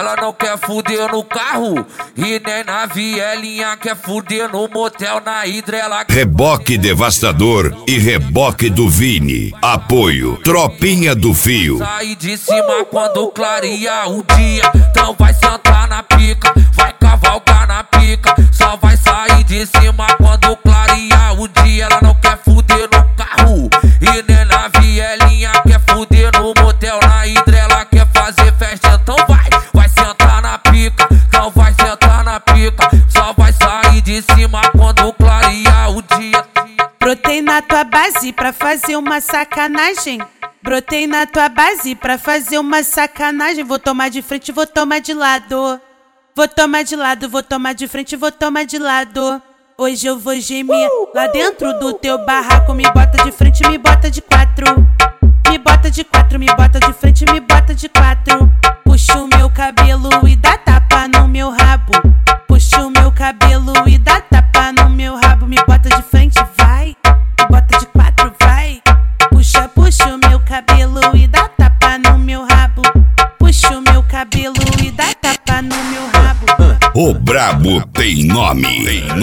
Ela não quer fuder no carro e nem na vielinha, quer fuder no motel, na hidra. Ela... Reboque Devastador e Reboque do Vini. Apoio Tropinha do Fio. Sai de cima quando clareia o dia. Então vai sentar na pica, vai cavalgar na pica. Só vai sair de cima quando clareia o dia. Ela não quer fuder no carro e nem na vielinha, quer fuder no motel, na hidra. Ela quer fazer festa, então vai sentar na pica. Então vai sentar na pica. Só vai sair de cima quando clareia o dia. Brotei na tua base pra fazer uma sacanagem. Brotei na tua base pra fazer uma sacanagem. Vou tomar de frente, vou tomar de lado. Vou tomar de lado, vou tomar de frente, vou tomar de lado. Hoje eu vou gemer lá dentro do teu barraco. Me bota de frente, me bota de quatro. Me bota de quatro, me bota de frente, me bota de quatro. Puxa o meu cabelo e dá tapa no meu rabo. Puxa o meu cabelo e dá tapa no meu rabo. Me bota de frente, vai. Me bota de quatro, vai. Puxa, puxa o meu cabelo e dá tapa no meu rabo. Puxa o meu cabelo e dá tapa no meu rabo. O brabo tem nome.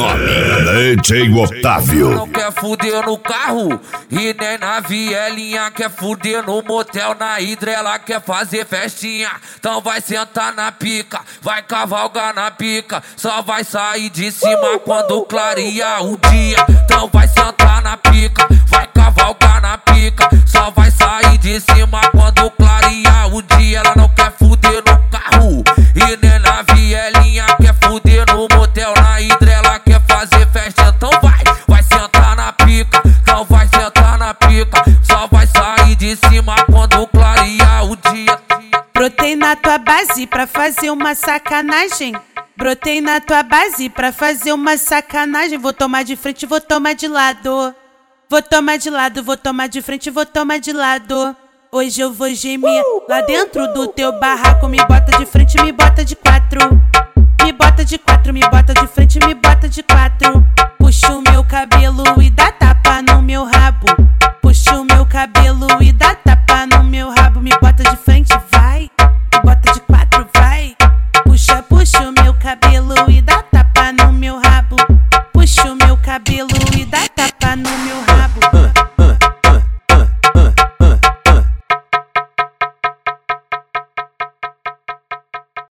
DJ Otávio. Não quer fuder no carro e nem na vielinha, quer fuder no motel, na hidra. Ela quer fazer festinha, então vai sentar na pica, vai cavalgar na pica. Só vai sair de cima quando clareia o dia. Então vai sentar na pica, vai cavalgar na pica. Só vai sair de cima quando clareia o dia. Ela não quer fuder no carro e nem na vielinha, quer fuder no motel, na hidra. Ela quer fazer festa, então vai sentar na pica. Então vai sentar na pica. Só vai sair de cima quando clareia o dia. Brotei na tua base pra fazer uma sacanagem. Brotei na tua base pra fazer uma sacanagem. Vou tomar de frente, vou tomar de lado. Vou tomar de lado, vou tomar de frente, vou tomar de lado. Hoje eu vou gemer lá dentro do teu barraco. Me bota de frente, me bota de quatro. Me bota de quatro, me bota de frente, me bota de quatro. Puxa o meu cabelo e dá tapa no meu rabo.